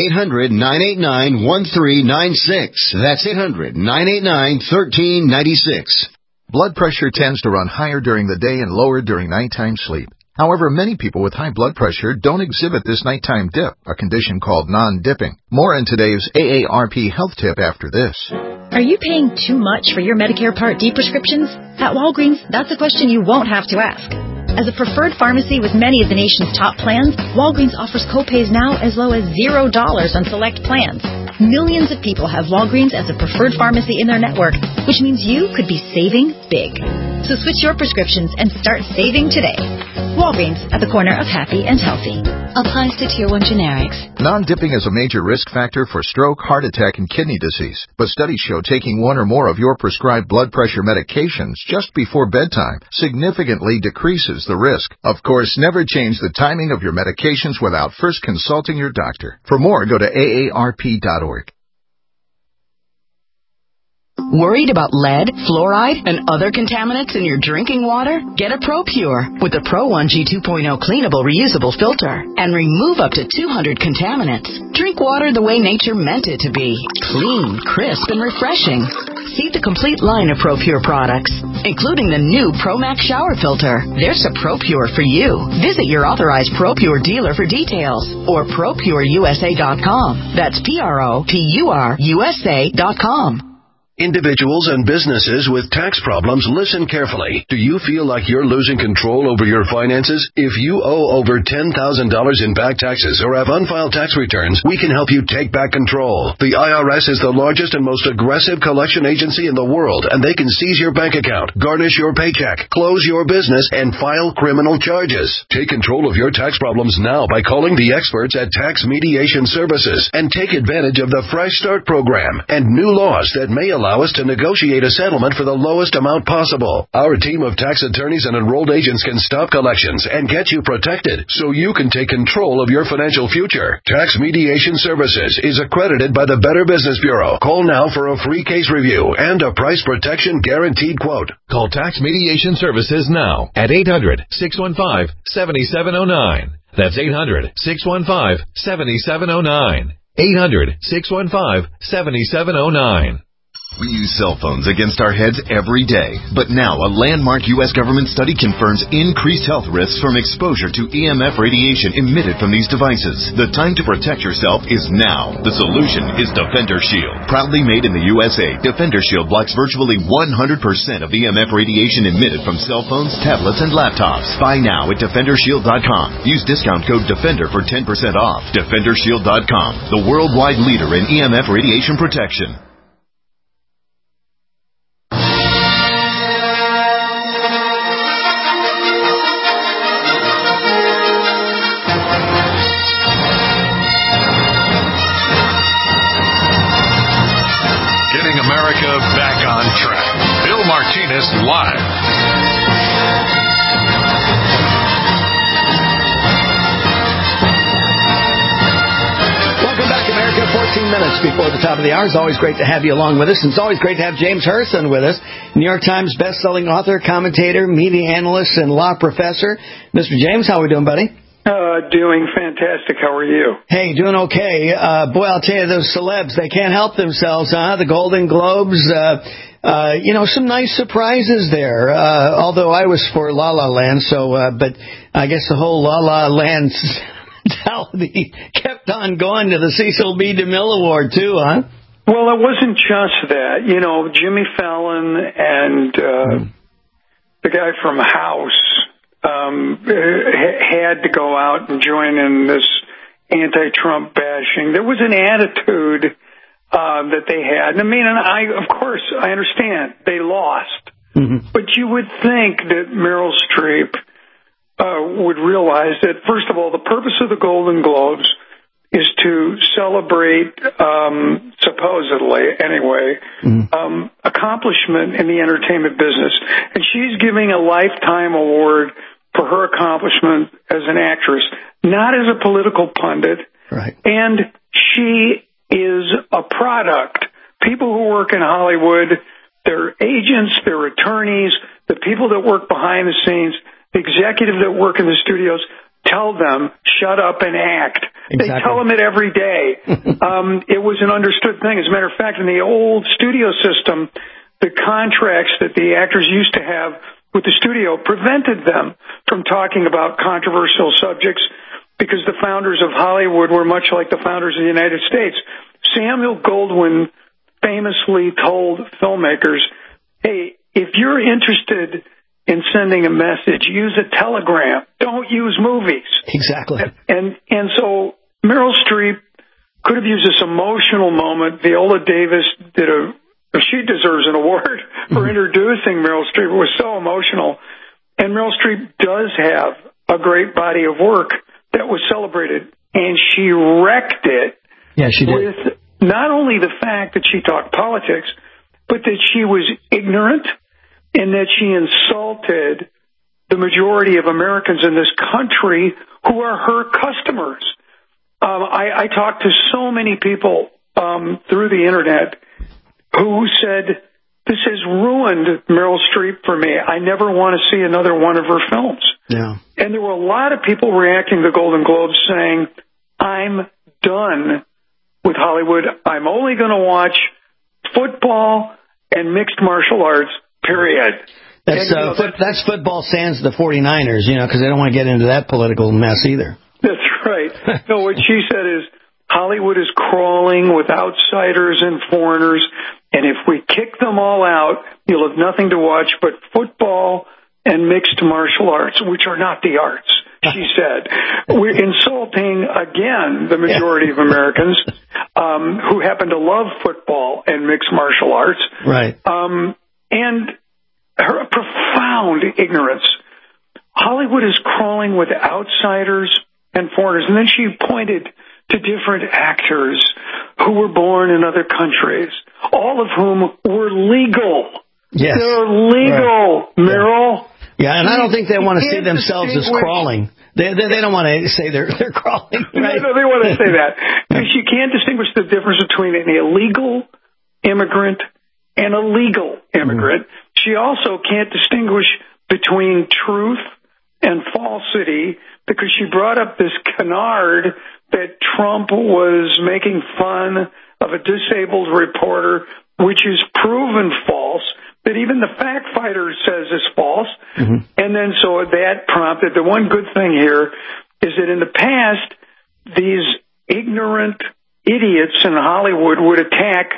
800-989-1396. That's 800-989-1396. Blood pressure tends to run higher during the day and lower during nighttime sleep. However, many people with high blood pressure don't exhibit this nighttime dip, a condition called non-dipping. More in today's AARP Health Tip after this. Are you paying too much for your Medicare Part D prescriptions? At Walgreens, that's a question you won't have to ask. As a preferred pharmacy with many of the nation's top plans, Walgreens offers copays now as low as $0 on select plans. Millions of people have Walgreens as a preferred pharmacy in their network, which means you could be saving big. So switch your prescriptions and start saving today. Walgreens, at the corner of happy and healthy. Applies to Tier 1 generics. Non-dipping is a major risk factor for stroke, heart attack, and kidney disease. But studies show taking one or more of your prescribed blood pressure medications just before bedtime significantly decreases the risk. Of course, never change the timing of your medications without first consulting your doctor. For more, go to aarp.org. Worried about lead, fluoride, and other contaminants in your drinking water? Get a ProPure with the Pro1G 2.0 cleanable reusable filter and remove up to 200 contaminants. Drink water the way nature meant it to be. Clean, crisp, and refreshing. See the complete line of ProPure products, including the new ProMax shower filter. There's a ProPure for you. Visit your authorized ProPure dealer for details or ProPureUSA.com. That's ProPureUSA.com. Individuals and businesses with tax problems, listen carefully. Do you feel like you're losing control over your finances? If you owe over $10,000 in back taxes or have unfiled tax returns, we can help you take back control. The IRS is the largest and most aggressive collection agency in the world, and they can seize your bank account, garnish your paycheck, close your business, and file criminal charges. Take control of your tax problems now by calling the experts at Tax Mediation Services and take advantage of the Fresh Start program and new laws that may allow us to negotiate a settlement for the lowest amount possible. Our team of tax attorneys and enrolled agents can stop collections and get you protected so you can take control of your financial future. Tax Mediation Services is accredited by the Better Business Bureau. Call now for a free case review and a price protection guaranteed quote. Call Tax Mediation Services now at 800-615-7709. That's 800-615-7709. 800-615-7709. We use cell phones against our heads every day. But now a landmark U.S. government study confirms increased health risks from exposure to EMF radiation emitted from these devices. The time to protect yourself is now. The solution is Defender Shield. Proudly made in the USA, Defender Shield blocks virtually 100% of EMF radiation emitted from cell phones, tablets, and laptops. Buy now at DefenderShield.com. Use discount code DEFENDER for 10% off. DefenderShield.com, the worldwide leader in EMF radiation protection. Back on track. Bill Martinez live. Welcome back, America. 14 minutes before the top of the hour. It's always great to have you along with us. And it's always great to have James Harrison with us, New York Times best-selling author, commentator, media analyst, and law professor. Mr. James, how are we doing, buddy? Doing fantastic. How are you? Hey, doing okay. Boy, I'll tell you, those celebs, they can't help themselves, huh? The Golden Globes, some nice surprises there. Although I was for La La Land, but I guess the whole La La Land mentality kept on going to the Cecil B. DeMille Award, too, huh? Well, it wasn't just that. Jimmy Fallon and the guy from House had to go out and join in this anti-Trump bashing. There was an attitude that they had. I mean, of course, I understand they lost. Mm-hmm. But you would think that Meryl Streep would realize that, first of all, the purpose of the Golden Globes is to celebrate, supposedly anyway, accomplishment in the entertainment business. And she's giving a lifetime award for her accomplishment as an actress, not as a political pundit. Right. And she is a product. People who work in Hollywood, their agents, their attorneys, the people that work behind the scenes, the executives that work in the studios, tell them, shut up and act. Exactly. They tell them it every day. It was an understood thing. As a matter of fact, in the old studio system, the contracts that the actors used to have with the studio prevented them from talking about controversial subjects because the founders of Hollywood were much like the founders of the United States. Samuel Goldwyn famously told filmmakers, hey, if you're interested in sending a message, use a telegram. Don't use movies. Exactly. And so Meryl Streep could have used this emotional moment. Viola Davis did a She deserves an award for introducing Meryl Streep. It was so emotional. And Meryl Streep does have a great body of work that was celebrated, and she wrecked it. Yeah, she did. With not only the fact that she talked politics, but that she was ignorant and that she insulted the majority of Americans in this country who are her customers. I talked to so many people through the internet who said, this has ruined Meryl Streep for me. I never want to see another one of her films. Yeah. And there were a lot of people reacting to Golden Globes saying, I'm done with Hollywood. I'm only going to watch football and mixed martial arts, period. That's football sans the 49ers, because they don't want to get into that political mess either. That's right. No, what she said is, Hollywood is crawling with outsiders and foreigners, and if we kick them all out, you'll have nothing to watch but football and mixed martial arts, which are not the arts, she said. We're insulting, again, the majority of Americans who happen to love football and mixed martial arts. Right. And her profound ignorance. Hollywood is crawling with outsiders and foreigners. And then she pointed to different actors who were born in other countries, all of whom were legal. Yes. They're legal, right. Meryl. Yeah, and I don't think they want to see themselves as crawling. They don't want to say they're crawling. Right? No, they want to say that. Because you can't distinguish the difference between an illegal immigrant and a legal immigrant. She also can't distinguish between truth and falsity, because she brought up this canard that Trump was making fun of a disabled reporter, which is proven false, that even the fact finder says is false. And then so that prompted, the one good thing here is that in the past, these ignorant idiots in Hollywood would attack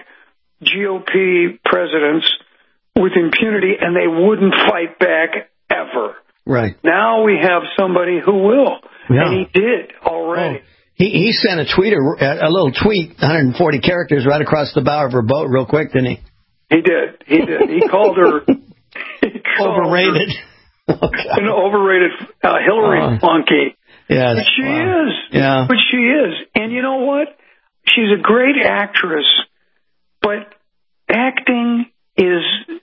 GOP presidents with impunity, and they wouldn't fight back ever. Right. Now we have somebody who will, and he did already. Oh. He sent a little tweet, 140 characters, right across the bow of her boat real quick, didn't he? He did. He called her... overrated. An overrated Hillary flunky. Yeah, but she is. Yeah. But she is. And you know what? She's a great actress, but acting is,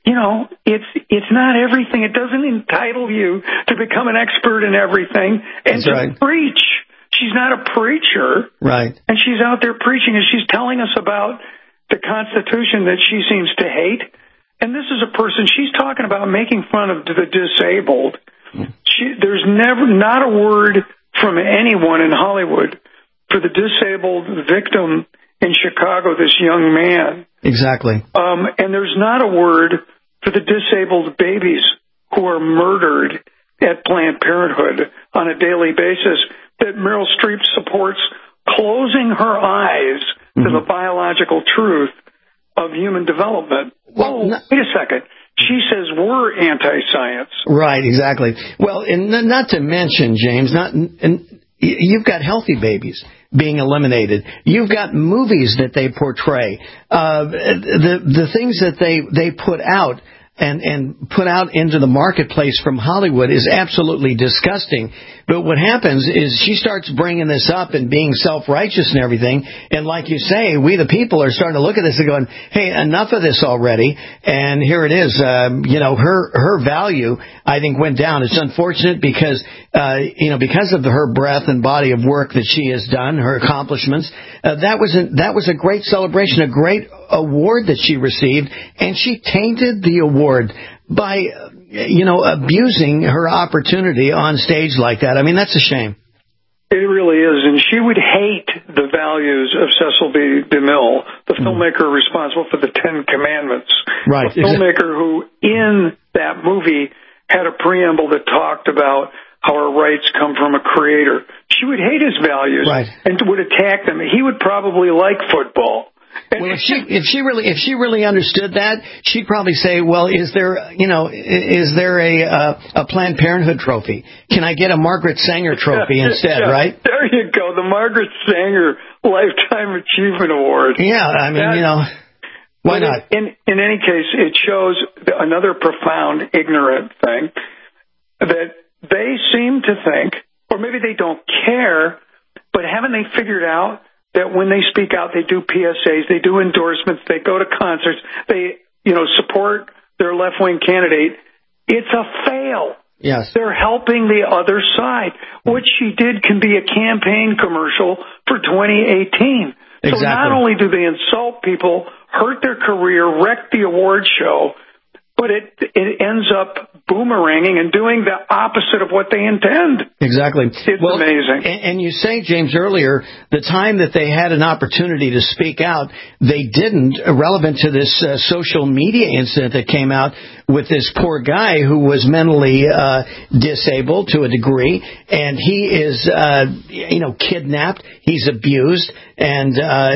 it's not everything. It doesn't entitle you to become an expert in everything and to preach. She's not a preacher. Right. And she's out there preaching, and she's telling us about the Constitution that she seems to hate. And this is a person, she's talking about making fun of the disabled. There's not a word from anyone in Hollywood for the disabled victim in Chicago, this young man. Exactly. And there's not a word for the disabled babies who are murdered at Planned Parenthood on a daily basis, that Meryl Streep supports closing her eyes to the biological truth of human development. Well, wait a second. She says we're anti-science. Right, exactly. Well, and not to mention, James, you've got healthy babies being eliminated. You've got movies that they portray. The things that they put out and put out into the marketplace from Hollywood is absolutely disgusting. But what happens is she starts bringing this up and being self-righteous and everything. And like you say, we the people are starting to look at this and going, hey, enough of this already. And here it is. Her value, I think, went down. It's unfortunate because of her breadth and body of work that she has done, her accomplishments. That was a great celebration, a great award that she received, and she tainted the award by abusing her opportunity on stage like that. I mean, that's a shame. It really is, and she would hate the values of Cecil B. DeMille, the filmmaker responsible for the Ten Commandments. Right. The filmmaker who, in that movie, had a preamble that talked about how our rights come from a creator. She would hate his values and would attack them. He would probably like football. Well, if she really understood that, she'd probably say, well, is there a Planned Parenthood trophy? Can I get a Margaret Sanger trophy instead, right? There you go, the Margaret Sanger Lifetime Achievement Award. Yeah, I mean, Why not? In any case, it shows another profound ignorant thing that they seem to think, or maybe they don't care, but haven't they figured out that when they speak out, they do PSAs, they do endorsements, they go to concerts, they, support their left-wing candidate. It's a fail. Yes. They're helping the other side. What she did can be a campaign commercial for 2018. Exactly. So not only do they insult people, hurt their career, wreck the award show, but it ends up boomeranging and doing the opposite of what they intend. Exactly. It's amazing. And you say, James, earlier, the time that they had an opportunity to speak out, they didn't, relevant to this social media incident that came out with this poor guy who was mentally disabled to a degree, and he is, kidnapped, he's abused, and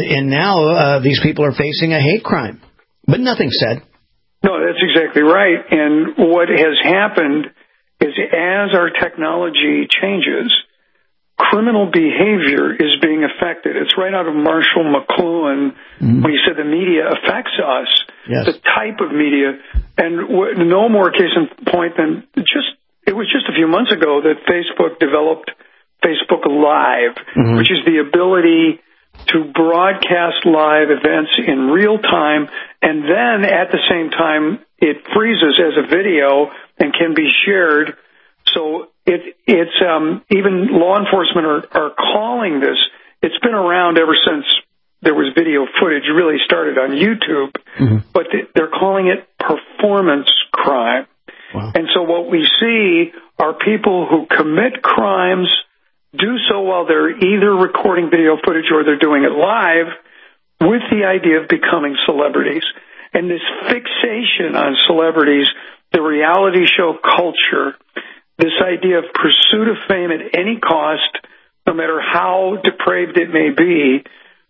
now these people are facing a hate crime. But nothing said. No, that's exactly right. And what has happened is as our technology changes, criminal behavior is being affected. It's right out of Marshall McLuhan when he said the media affects us, yes. The type of media. And no more case in point than it was just a few months ago that Facebook developed Facebook Live, which is the ability to broadcast live events in real time, and then at the same time it freezes as a video and can be shared. So it's even law enforcement are calling this. It's been around ever since there was video footage. It really started on YouTube, but they're calling it performance crime. Wow. And so what we see are people who commit crimes, do so while they're either recording video footage or they're doing it live with the idea of becoming celebrities. And this fixation on celebrities, the reality show culture, this idea of pursuit of fame at any cost, no matter how depraved it may be,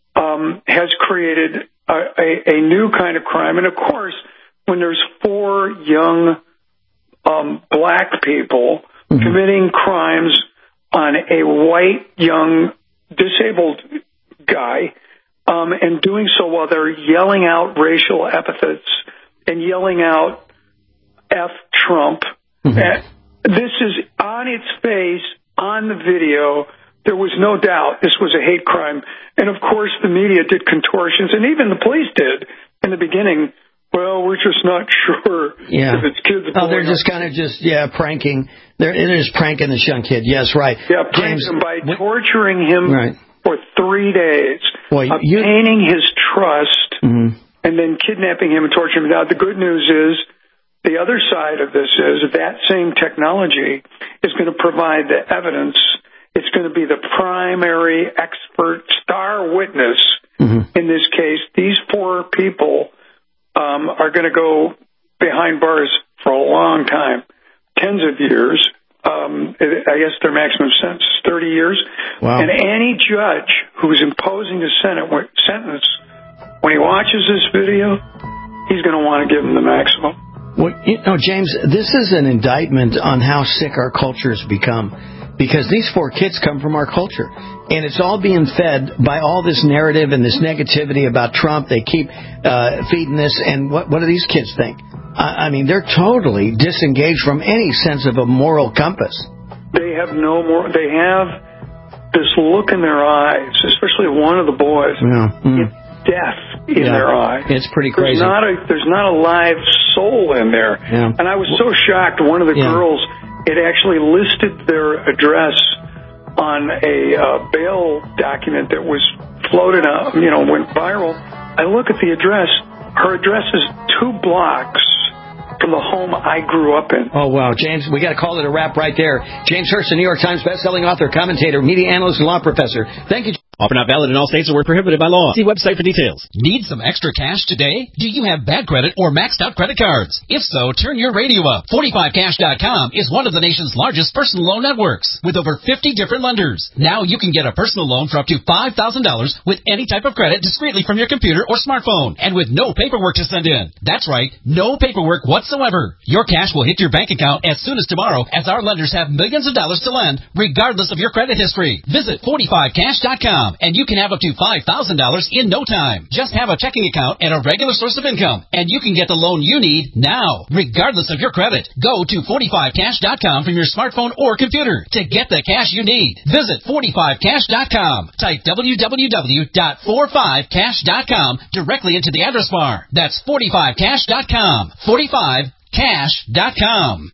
has created a new kind of crime. And of course, when there's 4 young black people committing crimes on a white, young, disabled guy, and doing so while they're yelling out racial epithets and yelling out F Trump. This is on its face, on the video. There was no doubt this was a hate crime. And, of course, the media did contortions, and even the police did in the beginning. Well, we're just not sure if it's kids. Oh, they're just kind of pranking. They're just pranking this young kid. Yes, right. Yeah, pranking him by torturing him for 3 days, obtaining his trust, and then kidnapping him and torturing him. Now, the good news is the other side of this is that same technology is going to provide the evidence. It's going to be the primary expert star witness in this case. These 4 people are going to go behind bars for a long time, tens of years. I guess their maximum sentence is 30 years. Wow. And any judge who's imposing a sentence, when he watches this video, he's going to want to give him the maximum. Well, James, this is an indictment on how sick our culture has become. Because these 4 kids come from our culture. And it's all being fed by all this narrative and this negativity about Trump. They keep feeding this. And what do these kids think? I mean, they're totally disengaged from any sense of a moral compass. They have no more. They have this look in their eyes, especially one of the boys. It's death in their eye. It's pretty crazy. There's not a live soul in there. Yeah. And I was so shocked. One of the girls, it actually listed their address on a bail document that was floated out, went viral. I look at the address. Her address is 2 blocks from the home I grew up in. Oh, wow. James, we got to call it a wrap right there. James Hurston, New York Times bestselling author, commentator, media analyst, and law professor. Thank you. Offer not valid in all states or were prohibited by law. See website for details. Need some extra cash today? Do you have bad credit or maxed out credit cards? If so, turn your radio up. 45cash.com is one of the nation's largest personal loan networks with over 50 different lenders. Now you can get a personal loan for up to $5,000 with any type of credit discreetly from your computer or smartphone and with no paperwork to send in. That's right, no paperwork whatsoever. Your cash will hit your bank account as soon as tomorrow as our lenders have millions of dollars to lend regardless of your credit history. Visit 45cash.com. income, and you can have up to $5,000 in no time. Just have a checking account and a regular source of income, and you can get the loan you need now, regardless of your credit. Go to 45cash.com from your smartphone or computer to get the cash you need. Visit 45cash.com. Type www.45cash.com directly into the address bar. That's 45cash.com. 45cash.com.